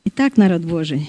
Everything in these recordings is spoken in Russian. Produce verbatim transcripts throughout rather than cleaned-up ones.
Итак, народ Божий,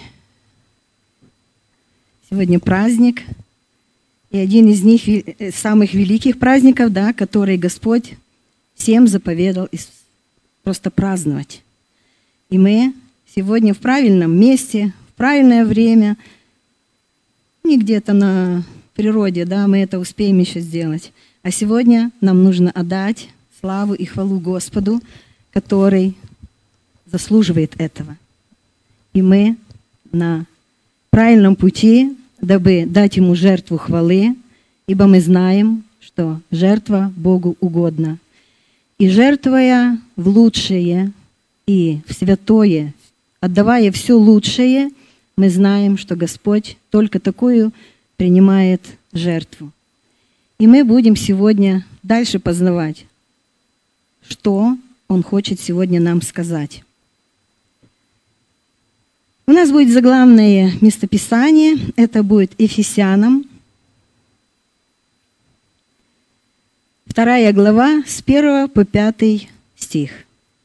сегодня праздник, и один из них, самых великих праздников, да, который Господь всем заповедал просто праздновать. И мы сегодня в правильном месте, в правильное время, не где-то на природе, да, мы это успеем еще сделать. А сегодня нам нужно отдать славу и хвалу Господу, который заслуживает этого. И мы на правильном пути, дабы дать Ему жертву хвалы, ибо мы знаем, что жертва Богу угодна. И жертвуя в лучшее и в святое, отдавая все лучшее, мы знаем, что Господь только такую принимает жертву. И мы будем сегодня дальше познавать, что Он хочет сегодня нам сказать. У нас будет заглавное местописание, это будет Ефесянам, вторая глава, с первого по пятый стих.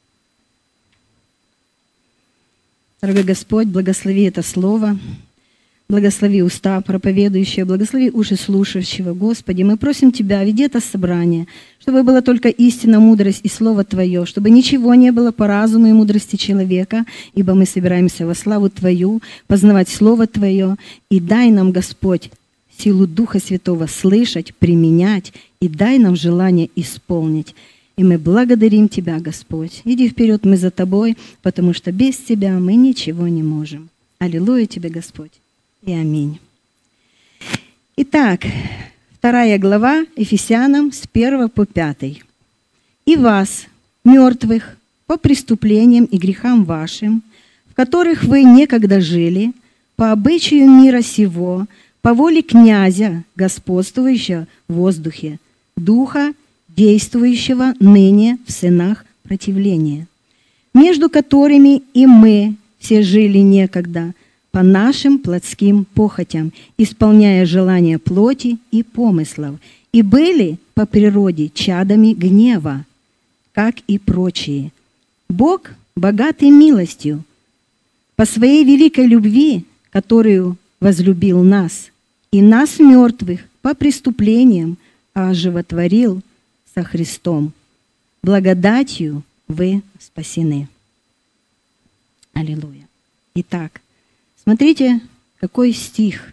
Дорогой Господь, благослови это слово, благослови уста проповедующего, благослови уши слушающего. Господи, мы просим Тебя, веди это собрание, чтобы была только истина, мудрость и Слово Твое, чтобы ничего не было по разуму и мудрости человека, ибо мы собираемся во славу Твою, познавать Слово Твое, и дай нам, Господь, силу Духа Святого слышать, применять, и дай нам желание исполнить. И мы благодарим Тебя, Господь. Иди вперед, мы за Тобой, потому что без Тебя мы ничего не можем. Аллилуйя Тебе, Господь. И аминь. Итак, вторая глава Ефесянам с первого по пятый. «И вас, мертвых, по преступлениям и грехам вашим, в которых вы некогда жили, по обычаю мира сего, по воле князя, господствующего в воздухе, духа, действующего ныне в сынах противления, между которыми и мы все жили некогда, по нашим плотским похотям, исполняя желания плоти и помыслов, и были по природе чадами гнева, как и прочие. Бог, богатый милостью, по своей великой любви, которую возлюбил нас, и нас, мертвых, по преступлениям, оживотворил со Христом. Благодатью вы спасены». Аллилуйя. Итак, смотрите, какой стих.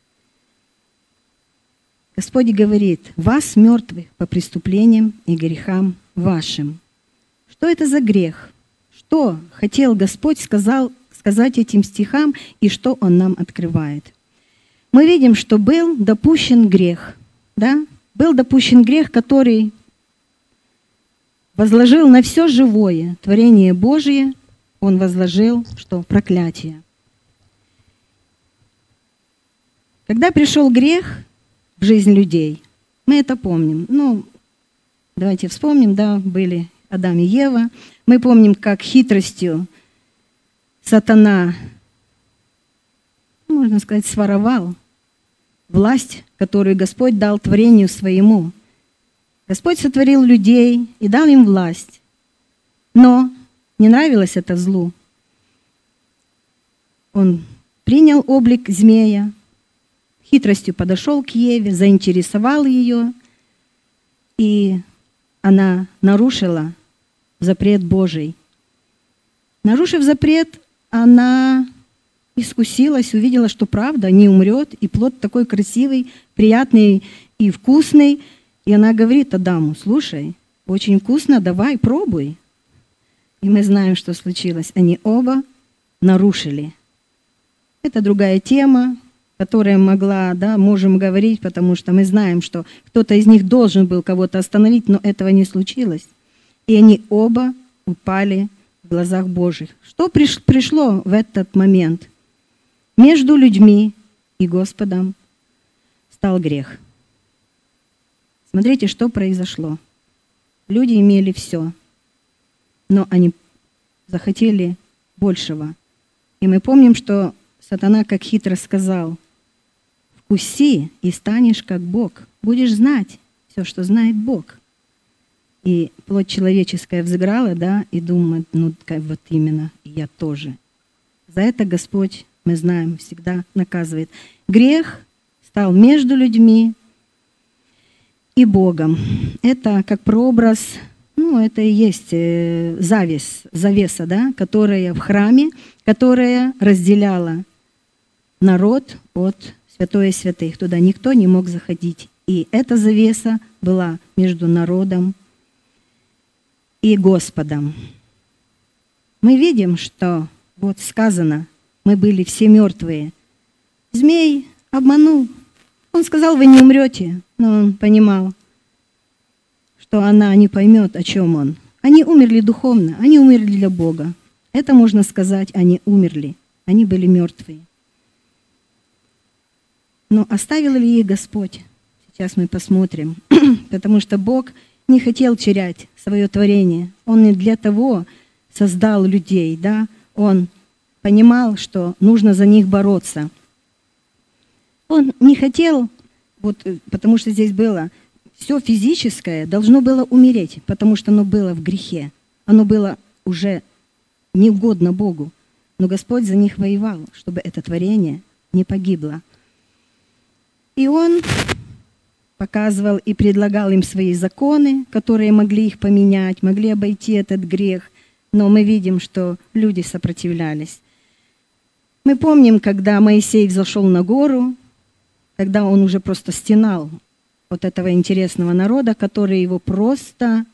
Господь говорит: «Вас, мертвых, по преступлениям и грехам вашим». Что это за грех? Что хотел Господь сказал, сказать этим стихам, и что Он нам открывает? Мы видим, что был допущен грех. Да? Был допущен грех, который возложил на все живое творение Божие, Он возложил, что проклятие. Когда пришел грех в жизнь людей, мы это помним. Ну, давайте вспомним, да, были Адам и Ева. Мы помним, как хитростью сатана, можно сказать, своровал власть, которую Господь дал творению своему. Господь сотворил людей и дал им власть. Но не нравилось это злу. Он принял облик змея, хитростью подошел к Еве, заинтересовал ее, и она нарушила запрет Божий. Нарушив запрет, она искусилась, увидела, что правда не умрет, и плод такой красивый, приятный и вкусный. И она говорит Адаму: «Слушай, очень вкусно, давай, пробуй». И мы знаем, что случилось. Они оба нарушили. Это другая тема, которая могла, да, можем говорить, потому что мы знаем, что кто-то из них должен был кого-то остановить, но этого не случилось. И они оба упали в глазах Божьих. Что приш, пришло в этот момент? Между людьми и Господом стал грех. Смотрите, что произошло. Люди имели все, но они захотели большего. И мы помним, что сатана как хитро сказал: «Вкуси и станешь как Бог, будешь знать все, что знает Бог». И плоть человеческая взыграла, да, и думает: ну, как вот именно, я тоже. За это Господь, мы знаем, всегда наказывает. Грех стал между людьми и Богом. Это как прообраз, ну, это и есть э, завес, завеса, да, которая в храме, которая разделяла народ от святое святых. Туда никто не мог заходить. И эта завеса была между народом и Господом. Мы видим, что вот сказано, мы были все мертвые. Змей обманул. Он сказал, вы не умрете. Но он понимал, что она не поймет, о чем он. Они умерли духовно, они умерли для Бога. Это можно сказать, они умерли. Они были мертвые. Но оставил ли их Господь? Сейчас мы посмотрим. Потому что Бог не хотел терять свое творение. Он не для того создал людей, да? Он понимал, что нужно за них бороться. Он не хотел, вот, потому что здесь было, все физическое должно было умереть, потому что оно было в грехе. Оно было уже неугодно Богу. Но Господь за них воевал, чтобы это творение не погибло. И Он показывал и предлагал им свои законы, которые могли их поменять, могли обойти этот грех. Но мы видим, что люди сопротивлялись. Мы помним, когда Моисей взошел на гору, когда он уже просто стенал от этого интересного народа, который его просто...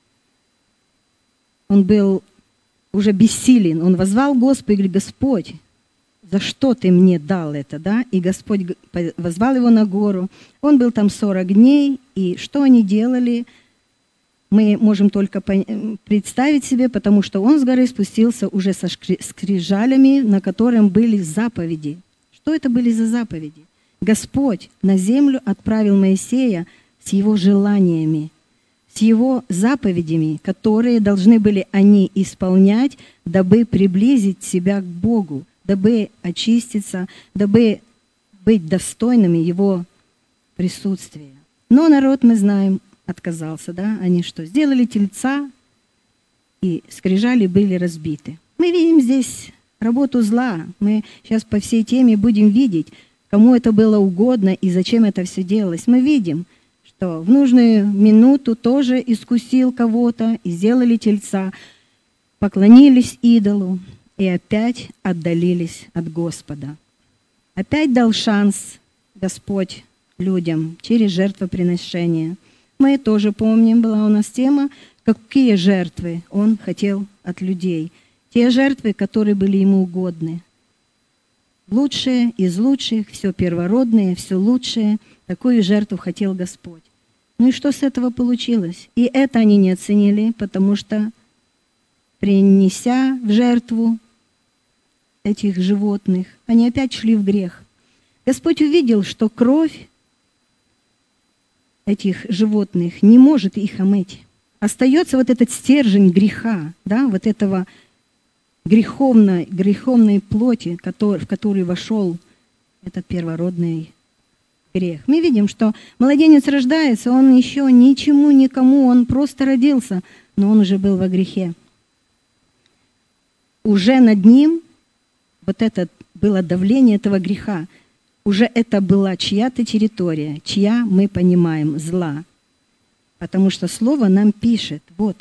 Он был уже бессилен. Он воззвал Господу и говорит, Господь, за что ты мне дал это, да? И Господь воззвал его на гору. Он был там сорок дней, и что они делали, мы можем только представить себе, потому что он с горы спустился уже со скрижалями, на котором были заповеди. Что это были за заповеди? Господь на землю отправил Моисея с его желаниями, с его заповедями, которые должны были они исполнять, дабы приблизить себя к Богу, дабы очиститься, дабы быть достойными Его присутствия. Но народ, мы знаем, отказался, да? Они что, сделали тельца, и скрижали были разбиты. Мы видим здесь работу зла. Мы сейчас по всей теме будем видеть, кому это было угодно и зачем это все делалось. Мы видим, что в нужную минуту тоже искусил кого-то и сделали тельца, поклонились идолу и опять отдалились от Господа. Опять дал шанс Господь людям через жертвоприношение. Мы тоже помним, была у нас тема, какие жертвы Он хотел от людей. Те жертвы, которые были Ему угодны. Лучшее из лучших, все первородное, все лучшее. Такую жертву хотел Господь. Ну и что с этого получилось? И это они не оценили, потому что, принеся в жертву этих животных, они опять шли в грех. Господь увидел, что кровь этих животных не может их омыть. Остается вот этот стержень греха, да, вот этого греховной, греховной плоти, который, в которую вошел этот первородный грех. Мы видим, что младенец рождается, он еще ничему, никому, он просто родился, но он уже был во грехе. Уже над ним вот это было давление этого греха. Уже это была чья-то территория, чья, мы понимаем, зла. Потому что Слово нам пишет, вот,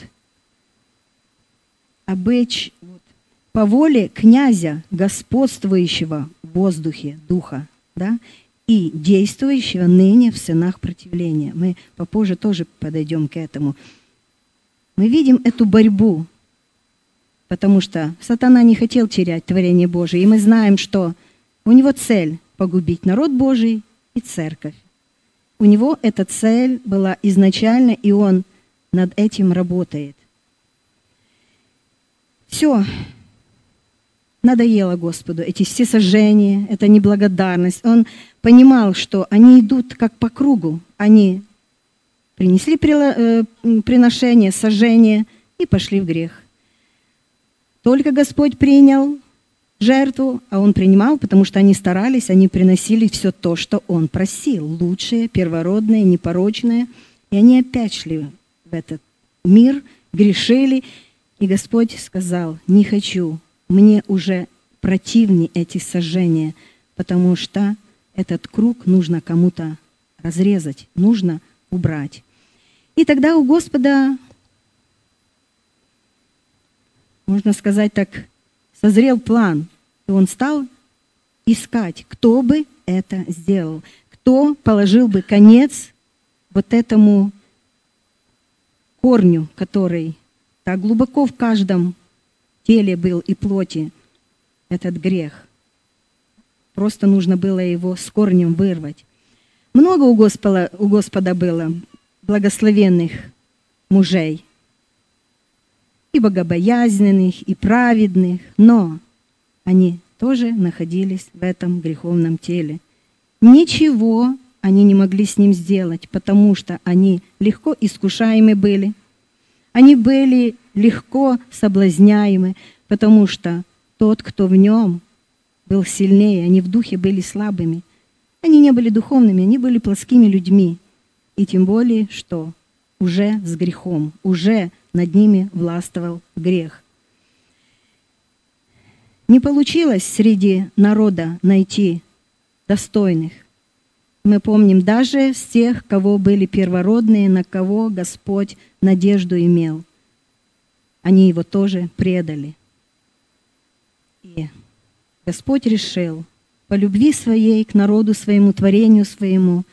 обычай, вот, по воле князя, господствующего в воздухе Духа, да, и действующего ныне в сынах противления. Мы попозже тоже подойдем к этому. Мы видим эту борьбу, потому что сатана не хотел терять творение Божие, и мы знаем, что у него цель – погубить народ Божий и церковь. У него эта цель была изначально, и он над этим работает. Все. Надоело Господу эти все сожжения, эта неблагодарность. Он понимал, что они идут как по кругу. Они принесли приношение, сожжение и пошли в грех. Только Господь принял жертву, а Он принимал, потому что они старались, они приносили все то, что Он просил. Лучшее, первородное, непорочное. И они опять шли в этот мир, грешили. И Господь сказал, не хочу. Мне уже противны эти сожжения, потому что этот круг нужно кому-то разрезать, нужно убрать. И тогда у Господа, можно сказать так, созрел план, и Он стал искать, кто бы это сделал, кто положил бы конец вот этому корню, который так глубоко в каждом теле был и плоти, этот грех. Просто нужно было его с корнем вырвать. Много у Господа, у Господа было благословенных мужей, и богобоязненных, и праведных, но они тоже находились в этом греховном теле. Ничего они не могли с ним сделать, потому что они легко искушаемы были, они были легко соблазняемы, потому что тот, кто в нем, был сильнее, они в духе были слабыми. Они не были духовными, они были плоскими людьми. И тем более, что уже с грехом, уже над ними властвовал грех. Не получилось среди народа найти достойных. Мы помним даже с тех, кого были первородные, на кого Господь надежду имел. Они его тоже предали. И Господь решил по любви своей к народу своему, творению своему,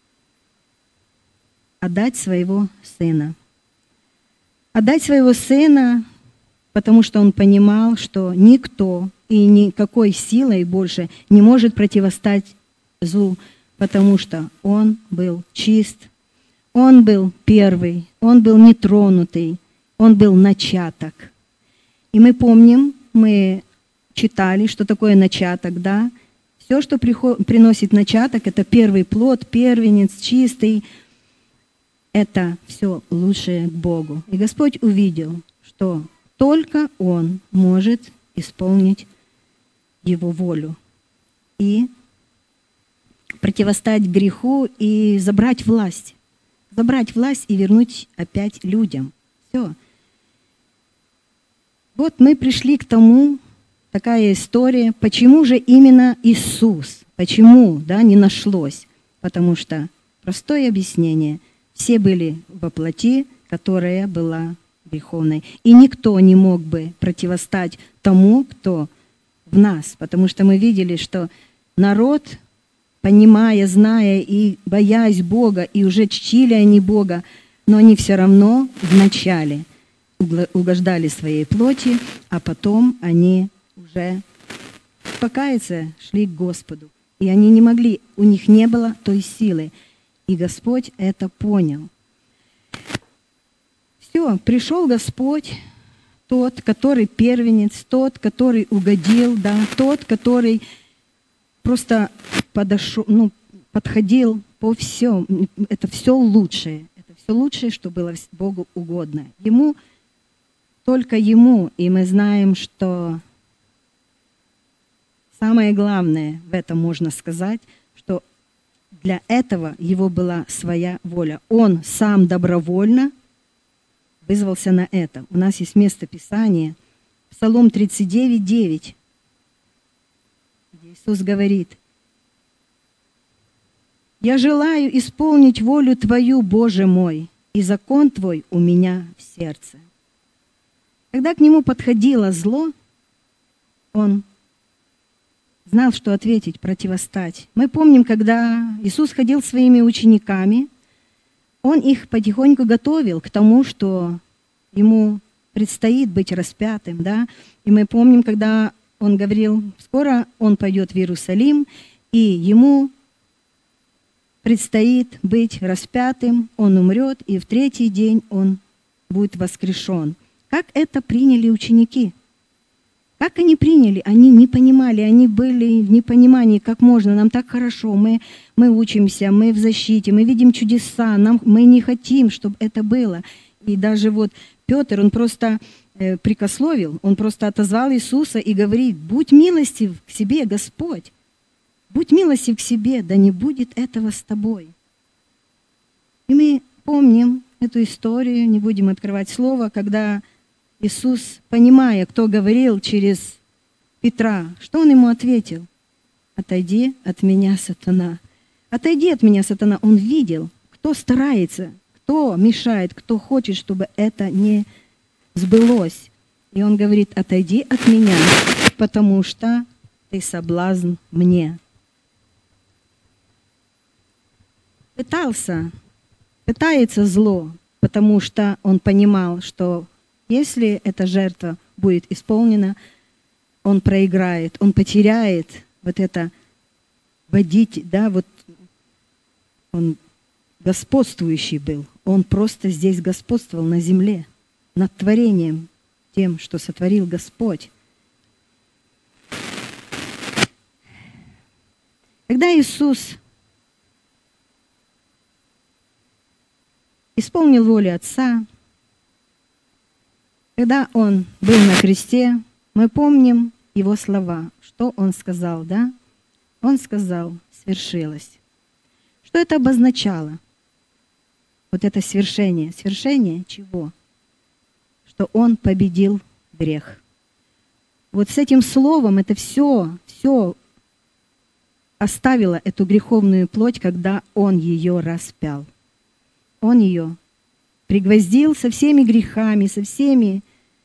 отдать своего сына. Отдать своего сына, потому что он понимал, что никто и никакой силой больше не может противостать злу, потому что он был чист, он был первый, он был нетронутый, он был начаток. И мы помним, мы читали, что такое начаток, да? Все, что приход, приносит начаток, это первый плод, первенец, чистый, это все лучшее к Богу. И Господь увидел, что только Он может исполнить Его волю и противостать греху и забрать власть. Забрать власть и вернуть опять людям. Все. Вот мы пришли к тому, такая история, почему же именно Иисус? Почему, да, не нашлось? Потому что простое объяснение. Все были во плоти, которая была греховной. И никто не мог бы противостать тому, кто в нас. Потому что мы видели, что народ, понимая, зная и боясь Бога, и уже чтили они Бога, но они все равно вначале угождали своей плоти, а потом они уже покаяться шли к Господу. И они не могли, у них не было той силы. И Господь это понял. Все, пришел Господь, тот, который первенец, тот, который угодил, да, тот, который просто подошел, ну, подходил по всем. Это все лучшее. Это все лучшее, что было Богу угодно. Ему, только Ему. И мы знаем, что самое главное в этом можно сказать, что для этого Его была своя воля. Он сам добровольно вызвался на это. У нас есть место Писания, Псалом тридцать девять, девять, где Иисус говорит: «Я желаю исполнить волю Твою, Боже мой, и закон Твой у меня в сердце». Когда к Нему подходило зло, Он знал, что ответить, противостать. Мы помним, когда Иисус ходил своими учениками, Он их потихоньку готовил к тому, что Ему предстоит быть распятым. Да? И мы помним, когда Он говорил, скоро Он пойдет в Иерусалим, и Ему предстоит быть распятым, Он умрет, и в третий день Он будет воскрешен. Как это приняли ученики? Как они приняли? Они не понимали, они были в непонимании, как можно, нам так хорошо, мы, мы учимся, мы в защите, мы видим чудеса, нам, мы не хотим, чтобы это было. И даже вот Петр, он просто э, прикословил, он просто отозвал Иисуса и говорит: «Будь милостив к себе, Господь, будь милостив к себе, да не будет этого с тобой». И мы помним эту историю, не будем открывать слово, когда Иисус, понимая, кто говорил через Петра, что он ему ответил? «Отойди от меня, сатана». «Отойди от меня, сатана». Он видел, кто старается, кто мешает, кто хочет, чтобы это не сбылось. И он говорит: «Отойди от меня, потому что ты соблазн мне». Пытался, пытается зло, потому что он понимал, что если эта жертва будет исполнена, он проиграет, он потеряет вот это водить, да, вот он господствующий был, он просто здесь господствовал на земле, над творением, тем, что сотворил Господь. Когда Иисус исполнил волю Отца, когда Он был на кресте, мы помним Его слова, что Он сказал, да? Он сказал: «Свершилось». Что это обозначало? Вот это свершение. Свершение чего? Что Он победил грех. Вот с этим словом это все, все оставило эту греховную плоть, когда Он ее распял. Он ее пригвоздил со всеми грехами, со всеми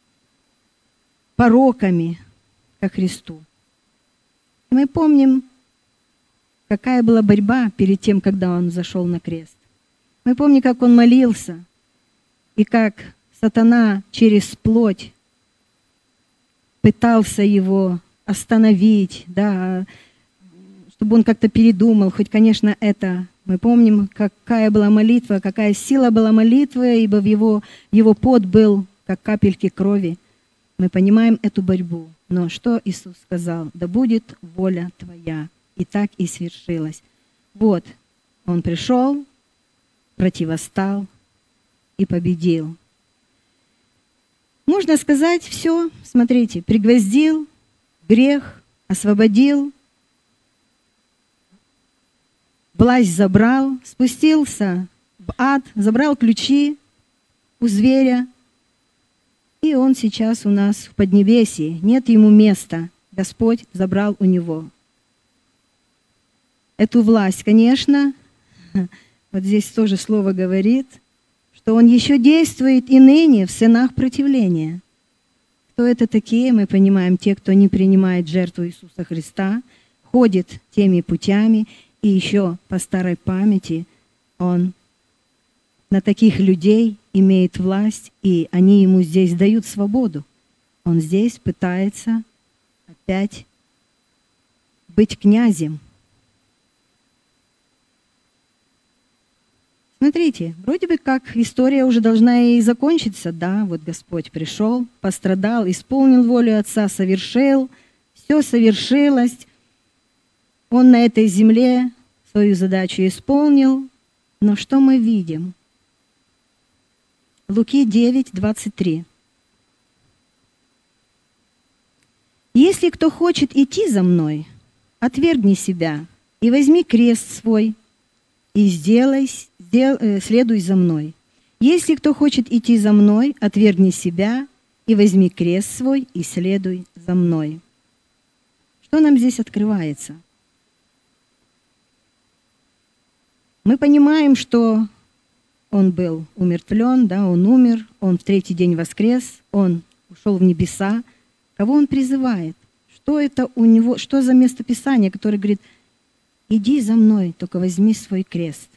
пороками ко Христу. И мы помним, какая была борьба перед тем, когда Он зашел на крест. Мы помним, как Он молился, и как сатана через плоть пытался Его остановить, да, чтобы Он как-то передумал. Хоть, конечно, это мы помним, какая была молитва, какая сила была молитвы, ибо в его, его пот был, как капельки крови. Мы понимаем эту борьбу. Но что Иисус сказал? «Да будет воля Твоя». И так и свершилось. Вот, Он пришел, противостал и победил. Можно сказать, все, смотрите, пригвоздил грех, освободил, власть забрал, спустился в ад, забрал ключи у зверя, и Он сейчас у нас в Поднебесье. Нет Ему места. Господь забрал у Него эту власть. Конечно, вот здесь тоже слово говорит, что Он еще действует и ныне в сынах противления. Кто это такие? Мы понимаем, те, кто не принимает жертву Иисуса Христа, ходит теми путями, и еще по старой памяти Он на таких людей имеет власть, и они Ему здесь дают свободу. Он здесь пытается опять быть князем. Смотрите, вроде бы как история уже должна и закончиться, да, вот Господь пришел, пострадал, исполнил волю Отца, совершил, все совершилось. Он на этой земле свою задачу исполнил, но что мы видим? Луки девять, двадцать три. «Если кто хочет идти за Мной, отвергни себя и возьми крест свой, и сделай, сдел, э, следуй за Мной. Если кто хочет идти за Мной, отвергни себя и возьми крест свой, и следуй за Мной». Что нам здесь открывается? Мы понимаем, что Он был умертвлен, да, Он умер, Он в третий день воскрес, Он ушел в небеса. Кого Он призывает? Что это у Него, что за местописание, которое говорит: «Иди за Мной, только возьми свой крест».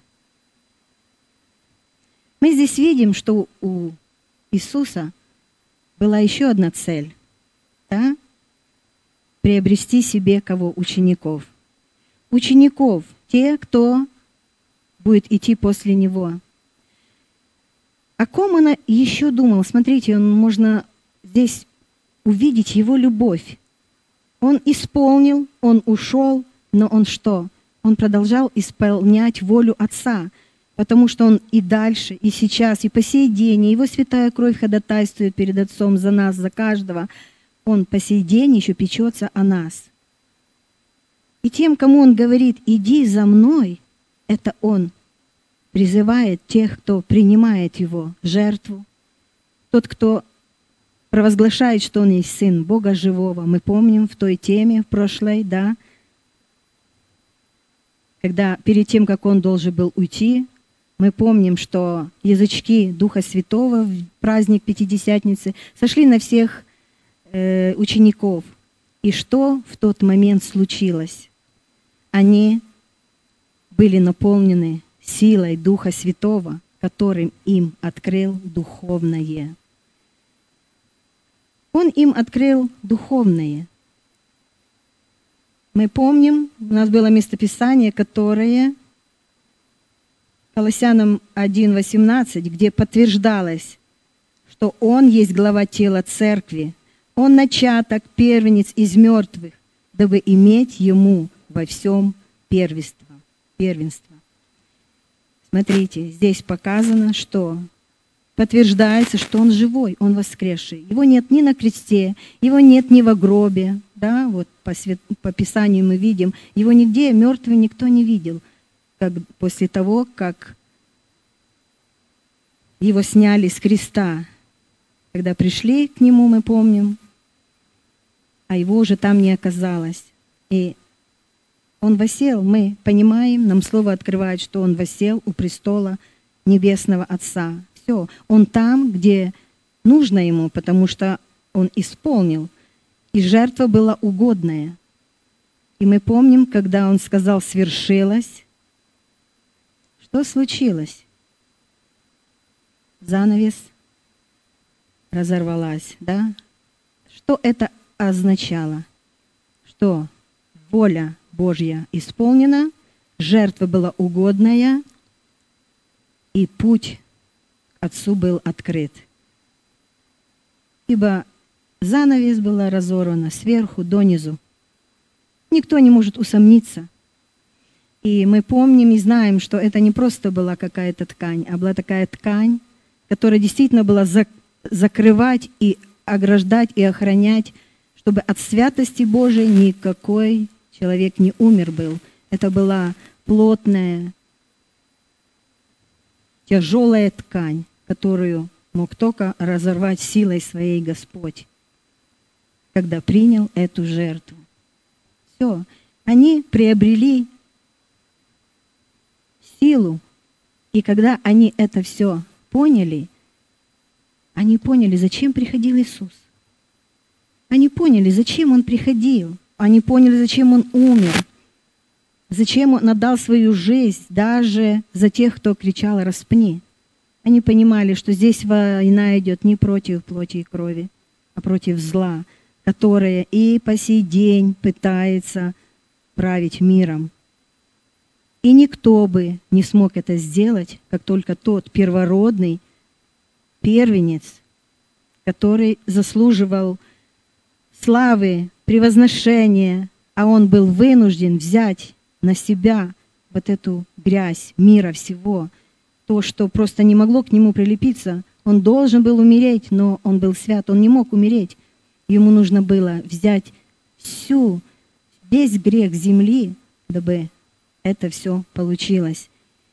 Мы здесь видим, что у Иисуса была еще одна цель, да? Приобрести себе кого? Учеников. Учеников, те, кто будет идти после Него. О ком Он еще думал? Смотрите, он, можно здесь увидеть Его любовь. Он исполнил, Он ушел, но Он что? Он продолжал исполнять волю Отца, потому что Он и дальше, и сейчас, и по сей день, и Его святая кровь ходатайствует перед Отцом за нас, за каждого. Он по сей день еще печется о нас. И тем, кому Он говорит: «Иди за Мной», это Он призывает тех, кто принимает Его жертву, тот, кто провозглашает, что Он есть Сын Бога Живого. Мы помним в той теме, в прошлой, да, когда перед тем, как Он должен был уйти, мы помним, что язычки Духа Святого в праздник Пятидесятницы сошли на всех э, учеников. И что в тот момент случилось? Они были наполнены силой Духа Святого, которым им открыл духовное. Он им открыл духовное. Мы помним, у нас было местописание, которое Колоссянам один восемнадцать, где подтверждалось, что Он есть глава тела церкви, Он начаток, первенец из мертвых, дабы иметь Ему во всем первенство. первенство. Смотрите, здесь показано, что подтверждается, что Он живой, Он воскресший. Его нет ни на кресте, Его нет ни во гробе. Да, вот по, свят... по Писанию мы видим, Его нигде мертвым никто не видел. Как после того, как Его сняли с креста, когда пришли к Нему, мы помним, а Его уже там не оказалось. И Он воссел, мы понимаем, нам Слово открывает, что Он воссел у престола Небесного Отца. Все, Он там, где нужно Ему, потому что Он исполнил, и жертва была угодная. И мы помним, когда Он сказал «свершилось», что случилось? Занавес разорвалась, да? Что это означало? Что воля Божья исполнена, жертва была угодная, и путь к Отцу был открыт. Ибо занавес была разорвана сверху донизу. Никто не может усомниться. И мы помним и знаем, что это не просто была какая-то ткань, а была такая ткань, которая действительно была закрывать и ограждать и охранять, чтобы от святости Божией никакой человек не умер был. Это была плотная, тяжелая ткань, которую мог только разорвать силой своей Господь, когда принял эту жертву. Все, они приобрели силу, и когда они это все поняли, они поняли, зачем приходил Иисус. Они поняли, зачем Он приходил. Они поняли, зачем Он умер. Зачем Он отдал свою жизнь даже за тех, кто кричал «распни». Они понимали, что здесь война идет не против плоти и крови, а против зла, которое и по сей день пытается править миром. И никто бы не смог это сделать, как только тот первородный первенец, который заслуживал славы, превозношения, а он был вынужден взять на себя вот эту грязь мира всего, то, что просто не могло к нему прилепиться. Он должен был умереть, но он был свят, он не мог умереть. Ему нужно было взять всю, весь грех земли, дабы это все получилось.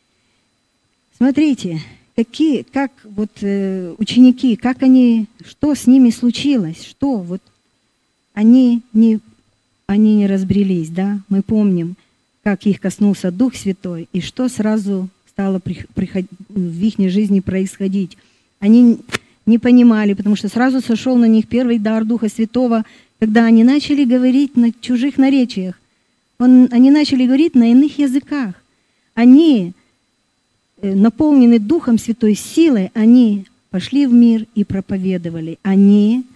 Смотрите, какие, как вот э, ученики, как они, что с ними случилось, что вот они не, они не разбрелись, да? Мы помним, как их коснулся Дух Святой и что сразу стало приход, в их жизни происходить. Они не понимали, потому что сразу сошел на них первый дар Духа Святого, когда они начали говорить на чужих наречиях. Он, они начали говорить на иных языках. Они, наполнены Духом Святой силой, они пошли в мир и проповедовали. Они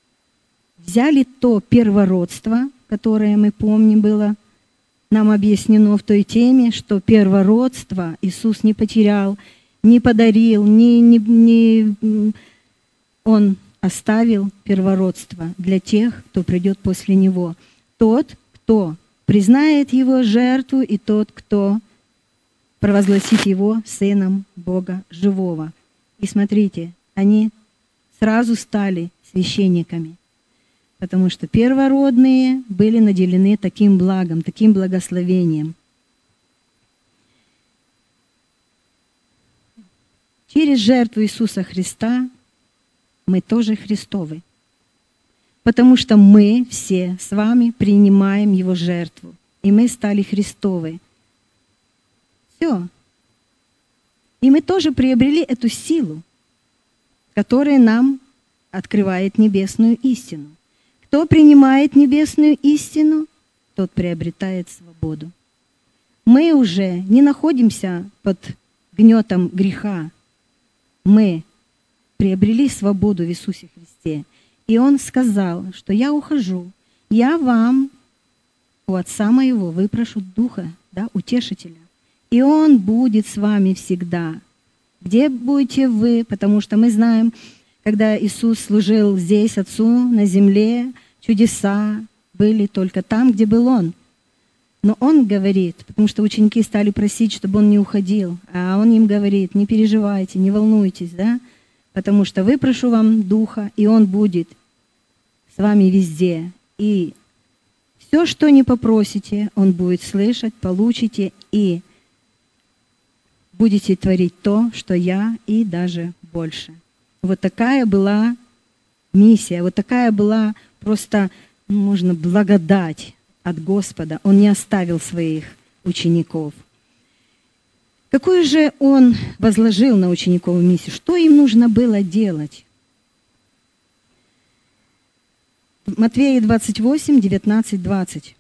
взяли то первородство, которое, мы помним, было нам объяснено в той теме, что первородство Иисус не потерял, не подарил, не, не, не, Он оставил первородство для тех, кто придет после Него. Тот, кто признает Его жертву, и тот, кто провозгласит Его Сыном Бога Живого. И смотрите, они сразу стали священниками, потому что первородные были наделены таким благом, таким благословением. Через жертву Иисуса Христа мы тоже Христовы. потому что мы все с вами принимаем Его жертву, и мы стали Христовы. Все. И мы тоже приобрели эту силу, которая нам открывает небесную истину. Кто принимает небесную истину, тот приобретает свободу. Мы уже не находимся под гнетом греха. Мы приобрели свободу в Иисусе Христе. И Он сказал, что я ухожу, я вам у Отца Моего выпрошу Духа, да, Утешителя. И Он будет с вами всегда. Где будете вы? Потому что мы знаем, когда Иисус служил здесь, Отцу, на земле, чудеса были только там, где был Он. Но Он говорит, потому что ученики стали просить, чтобы Он не уходил, а Он им говорит, не переживайте, не волнуйтесь, да, потому что выпрошу вам Духа, и Он будет с вами везде. И все, что не попросите, Он будет слышать, получите, и будете творить то, что я, и даже больше. Вот такая была миссия, вот такая была просто, можно, благодать от Господа. Он не оставил своих учеников. Какую же Он возложил на учеников миссию? Что им нужно было делать? Матфея двадцать восемь, девятнадцать, двадцать.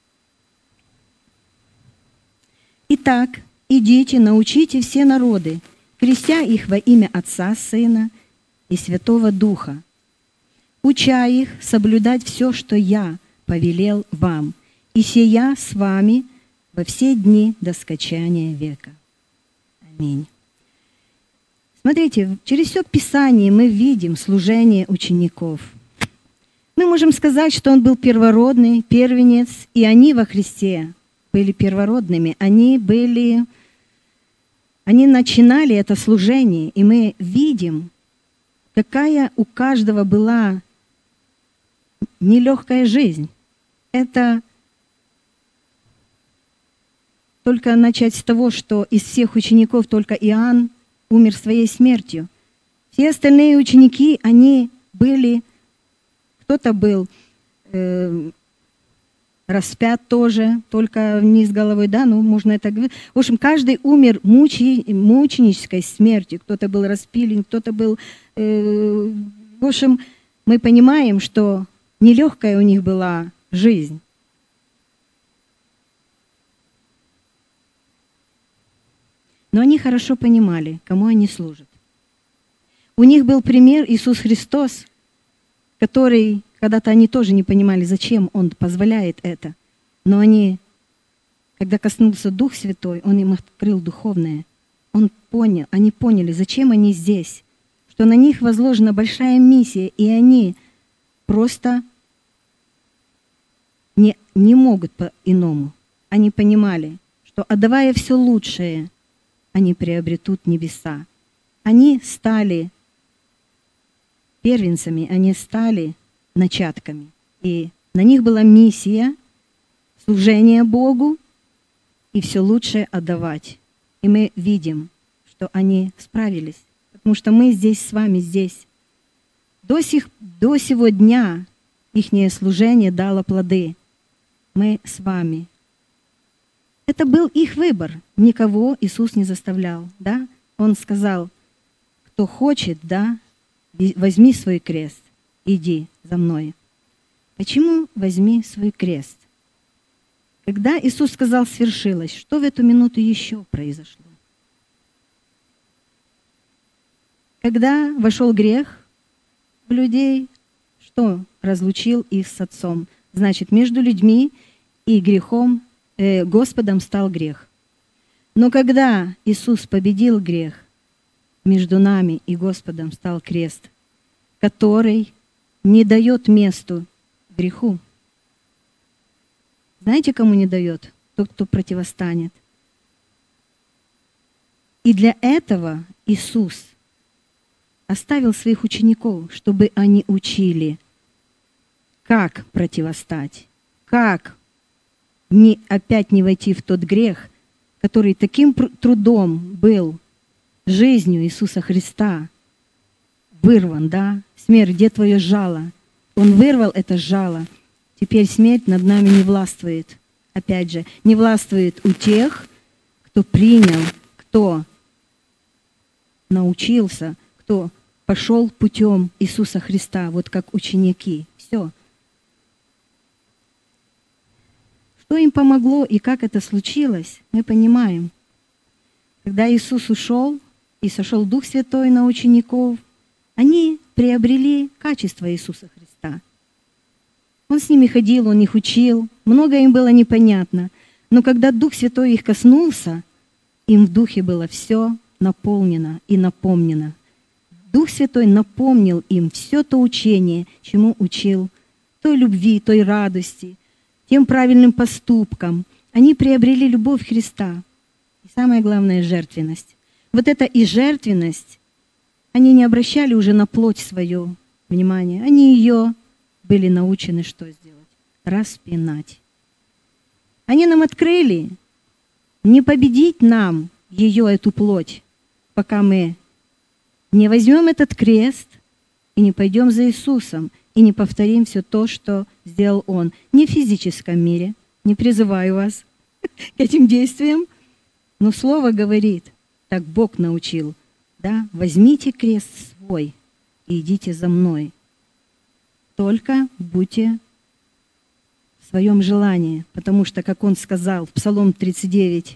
«Итак, идите, научите все народы, крестя их во имя Отца, Сына и Святого Духа, уча их соблюдать все, что я повелел вам, и сия с вами во все дни до скончания века». Аминь. Смотрите, через все Писание мы видим служение учеников. Мы можем сказать, что он был первородный, первенец, и они во Христе были первородными. Они были, они начинали это служение, и мы видим, какая у каждого была нелегкая жизнь. Это только начать с того, что из всех учеников только Иоанн умер своей смертью. Все остальные ученики, они были, кто-то был э, распят тоже, только вниз головой, да, ну, можно это говорить. В общем, каждый умер мучи, мученической смертью. Кто-то был распилен, кто-то был... Э, в общем, мы понимаем, что нелегкая у них была жизнь. Но они хорошо понимали, кому они служат. У них был пример Иисус Христос, который, когда-то они тоже не понимали, зачем Он позволяет это. Но они, когда коснулся Дух Святой, Он им открыл духовное. Он понял, они поняли, зачем они здесь, что на них возложена большая миссия, и они просто не, не могут по-иному. Они понимали, что, отдавая все лучшее, они приобретут небеса. Они стали первенцами, они стали начатками. И на них была миссия служения Богу и все лучшее отдавать. И мы видим, что они справились, потому что мы здесь с вами, здесь. До сих, до сего дня ихнее служение дало плоды. Мы с вами. Это был их выбор. Никого Иисус не заставлял, да? Он сказал, кто хочет, да, возьми свой крест, иди за мной. Почему возьми свой крест? Когда Иисус сказал «свершилось», что в эту минуту еще произошло? Когда вошел грех в людей, что разлучил их с Отцом? Значит, между людьми и грехом Господом стал грех. Но когда Иисус победил грех, между нами и Господом стал крест, который не дает месту греху. Знаете, кому не дает? Тот, кто противостанет. И для этого Иисус оставил своих учеников, чтобы они учили, как противостать, как не, опять не войти в тот грех, который таким трудом был жизнью Иисуса Христа вырван, да? Смерть, где твое жало? Он вырвал это жало. Теперь смерть над нами не властвует. Опять же, не властвует у тех, кто принял, кто научился, кто пошел путем Иисуса Христа, вот как ученики. Все. Что им помогло и как это случилось, мы понимаем. Когда Иисус ушел и сошел Дух Святой на учеников, они приобрели качество Иисуса Христа. Он с ними ходил, Он их учил, многое им было непонятно. Но когда Дух Святой их коснулся, им в Духе было все наполнено и напомнено. Дух Святой напомнил им все то учение, чему учил, той любви, той радости, тем правильным поступкам. Они приобрели любовь Христа. И самое главное — жертвенность. Вот эта и жертвенность, они не обращали уже на плоть свое внимание. Они ее были научены что сделать? Распинать. Они нам открыли не победить нам ее, эту плоть, пока мы не возьмем этот крест и не пойдем за Иисусом, и не повторим все то, что сделал Он. Не в физическом мире, не призываю вас к этим действиям, но Слово говорит, так Бог научил, да, возьмите крест свой и идите за мной. Только будьте в своем желании, потому что, как Он сказал в Псалом тридцать девять,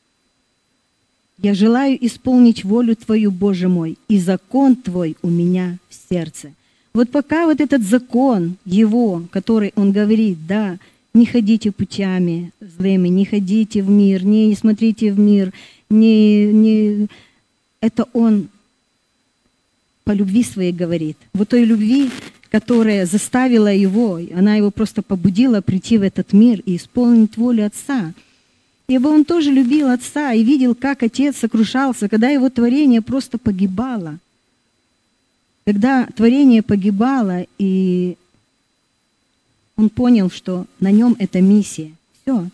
«Я желаю исполнить волю Твою, Боже мой, и закон Твой у меня в сердце». Вот пока вот этот закон Его, который Он говорит, да, не ходите путями злыми, не ходите в мир, не смотрите в мир, не, не... это Он по любви своей говорит. Вот той любви, которая заставила Его, она Его просто побудила прийти в этот мир и исполнить волю Отца. Ибо Он тоже любил Отца и видел, как Отец сокрушался, когда Его творение просто погибало. Когда творение погибало, и Он понял, что на Нем эта миссия. Все.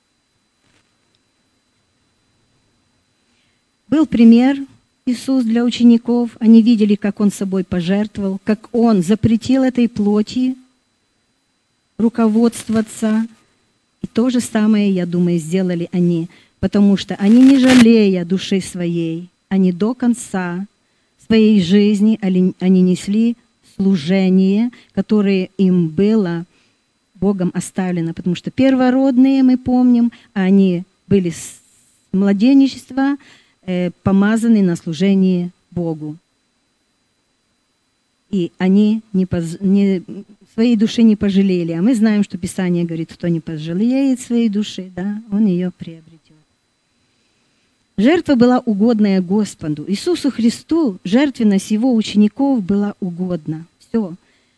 Был пример Иисус для учеников. Они видели, как Он собой пожертвовал, как Он запретил этой плоти руководствоваться. И то же самое, я думаю, сделали они, потому что они, не жалея души своей, они до конца своей жизни они несли служение, которое им было Богом оставлено. Потому что первородные, мы помним, они были с младенчества э, помазаны на служение Богу. И они не, поз... не... своей души не пожалели. А мы знаем, что Писание говорит, кто не пожалеет своей души, да, он ее приобретет. Жертва была угодная Господу. Иисусу Христу жертвенность Его учеников была угодна. Все.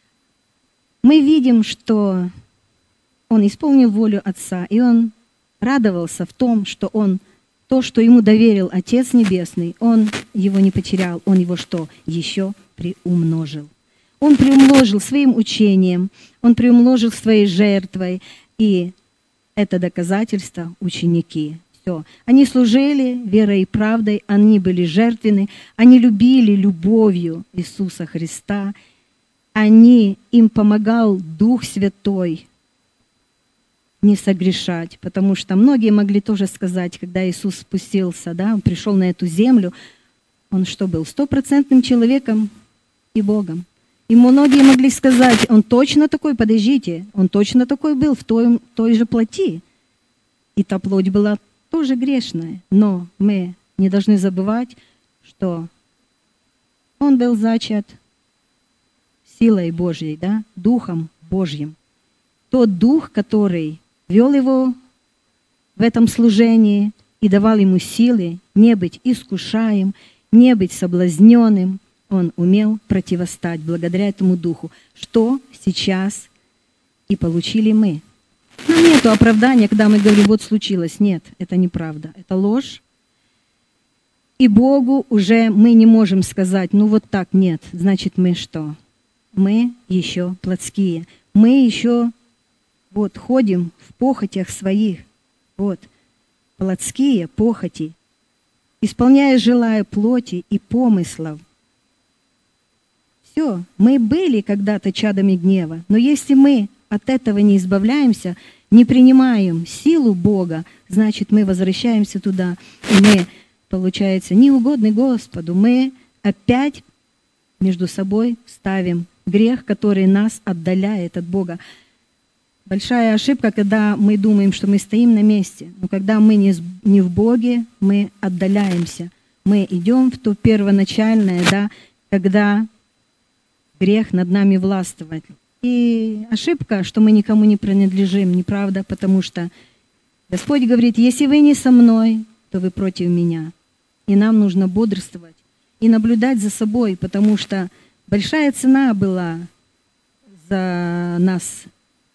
Мы видим, что Он исполнил волю Отца, и Он радовался в том, что Он то, что Ему доверил Отец Небесный, Он его не потерял, Он его что? Еще приумножил. Он приумножил своим учением, Он приумножил своей жертвой, и это доказательство ученики. Все. Они служили верой и правдой, они были жертвенны, они любили любовью Иисуса Христа, они, им помогал Дух Святой не согрешать, потому что многие могли тоже сказать, когда Иисус спустился, да, Он пришел на эту землю, Он что был? Стопроцентным человеком и Богом. И многие могли сказать, Он точно такой, подождите, Он точно такой был в той, той же плоти. И та плоть была тоже грешная, но мы не должны забывать, что Он был зачат силой Божьей, да, Духом Божьим. Тот Дух, который вел Его в этом служении и давал Ему силы не быть искушаем, не быть соблазненным, Он умел противостать благодаря этому Духу, что сейчас и получили мы. Но нету оправдания, когда мы говорим, вот случилось. Нет, это неправда, это ложь. И Богу уже мы не можем сказать, ну вот так, нет. Значит, мы что? Мы еще плотские. Мы еще вот ходим в похотях своих. Вот, плотские похоти, исполняя желая плоти и помыслов. Все, мы были когда-то чадами гнева, но если мы от этого не избавляемся, не принимаем силу Бога, значит, мы возвращаемся туда, и мы, получается, неугодны Господу. Мы опять между собой ставим грех, который нас отдаляет от Бога. Большая ошибка, когда мы думаем, что мы стоим на месте. Но когда мы не, не в Боге, мы отдаляемся. Мы идем в то первоначальное, да, когда грех над нами властвует. И ошибка, что мы никому не принадлежим, неправда, потому что Господь говорит, если вы не со мной, то вы против меня. И нам нужно бодрствовать и наблюдать за собой, потому что большая цена была за нас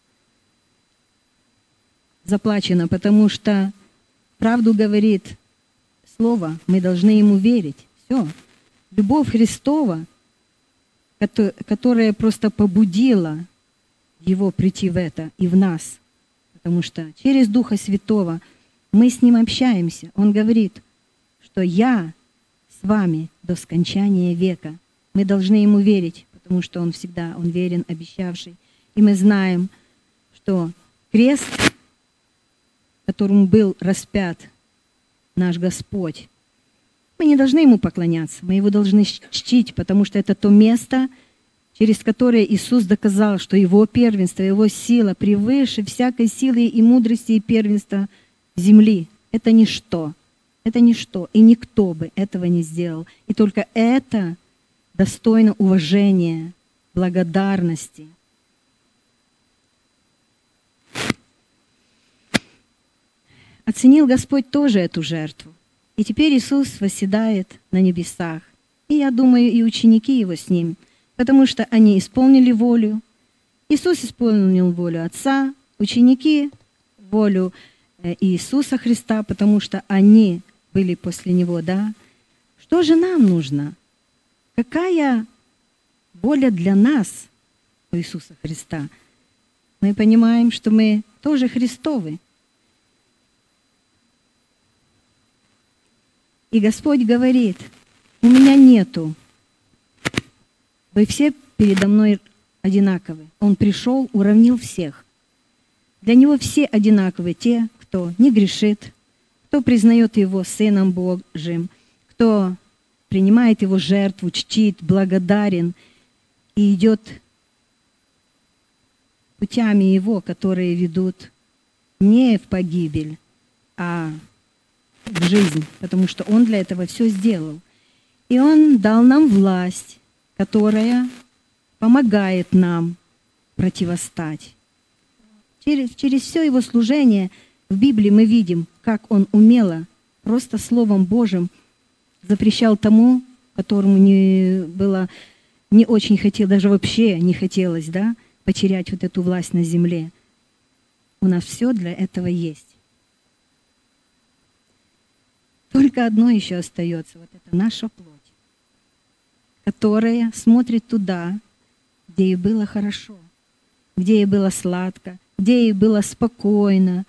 заплачена, потому что правду говорит Слово, мы должны Ему верить. Все. Любовь Христова, которая просто побудила Его прийти в это и в нас. Потому что через Духа Святого мы с Ним общаемся. Он говорит, что «Я с вами до скончания века». Мы должны Ему верить, потому что Он всегда, Он верен, обещавший. И мы знаем, что крест, которым был распят наш Господь, мы не должны Ему поклоняться, мы Его должны чтить, потому что это то место, через которое Иисус доказал, что Его первенство, Его сила превыше всякой силы и мудрости и первенства земли. Это ничто, это ничто, и никто бы этого не сделал. И только это достойно уважения, благодарности. Оценил Господь тоже эту жертву. И теперь Иисус восседает на небесах. И я думаю, и ученики Его с Ним, потому что они исполнили волю. Иисус исполнил волю Отца, ученики — волю Иисуса Христа, потому что они были после Него, да? Что же нам нужно? Какая воля для нас у Иисуса Христа? Мы понимаем, что мы тоже Христовы. И Господь говорит, у меня нету. Вы все передо мной одинаковы. Он пришел, уравнил всех. Для Него все одинаковы. Те, кто не грешит, кто признает Его Сыном Божьим, кто принимает Его жертву, чтит, благодарен и идет путями Его, которые ведут не в погибель, а в жизнь, потому что Он для этого все сделал. И Он дал нам власть, которая помогает нам противостать. Через, через все Его служение в Библии мы видим, как Он умело, просто Словом Божьим запрещал тому, которому не было, не очень хотел, даже вообще не хотелось, да, потерять вот эту власть на земле. У нас все для этого есть. Только одно еще остается, вот это наша плоть, которая смотрит туда, где ей было хорошо, где ей было сладко, где ей было спокойно.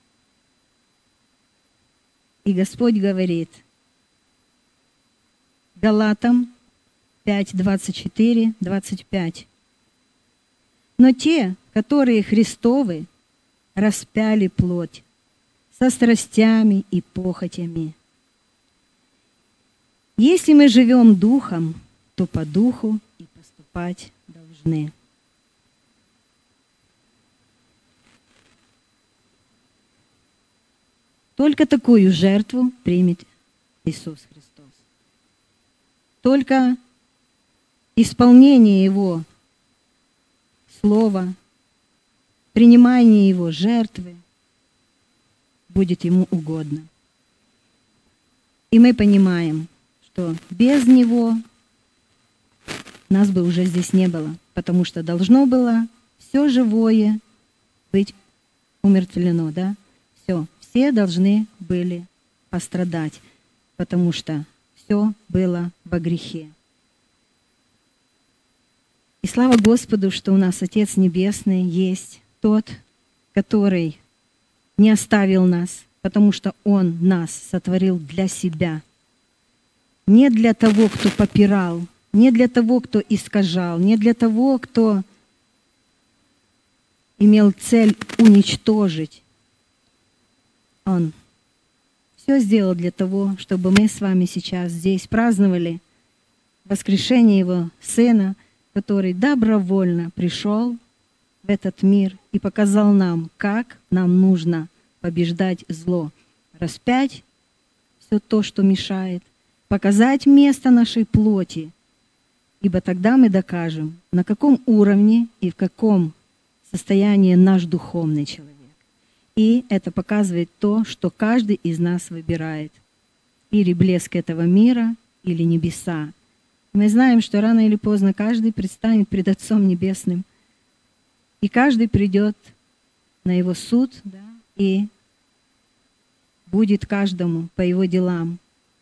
И Господь говорит, Галатам пять, двадцать четыре, двадцать пять. Но те, которые Христовы, распяли плоть со страстями и похотями. Если мы живем духом, то по духу и поступать должны. Только такую жертву примет Иисус Христос. Только исполнение Его Слова, принимание Его жертвы будет Ему угодно. И мы понимаем, что без Него нас бы уже здесь не было, потому что должно было все живое быть умертвлено, да? Все, все должны были пострадать, потому что все было во грехе. И слава Господу, что у нас Отец Небесный есть тот, который не оставил нас, потому что Он нас сотворил для себя. Не для того, кто попирал Не для того, кто искажал, не для того, кто имел цель уничтожить. Он все сделал для того, чтобы мы с вами сейчас здесь праздновали воскрешение Его Сына, который добровольно пришел в этот мир и показал нам, как нам нужно побеждать зло, распять все то, что мешает, показать место нашей плоти, ибо тогда мы докажем, на каком уровне и в каком состоянии наш духовный человек. И это показывает то, что каждый из нас выбирает. Или блеск этого мира, или небеса. Мы знаем, что рано или поздно каждый предстанет пред Отцом Небесным. И каждый придет на Его суд, да, и будет каждому по его делам.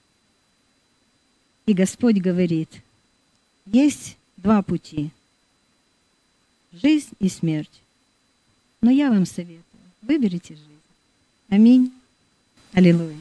И Господь говорит, есть два пути. Жизнь и смерть. Но я вам советую, выберите жизнь. Аминь. Аллилуйя.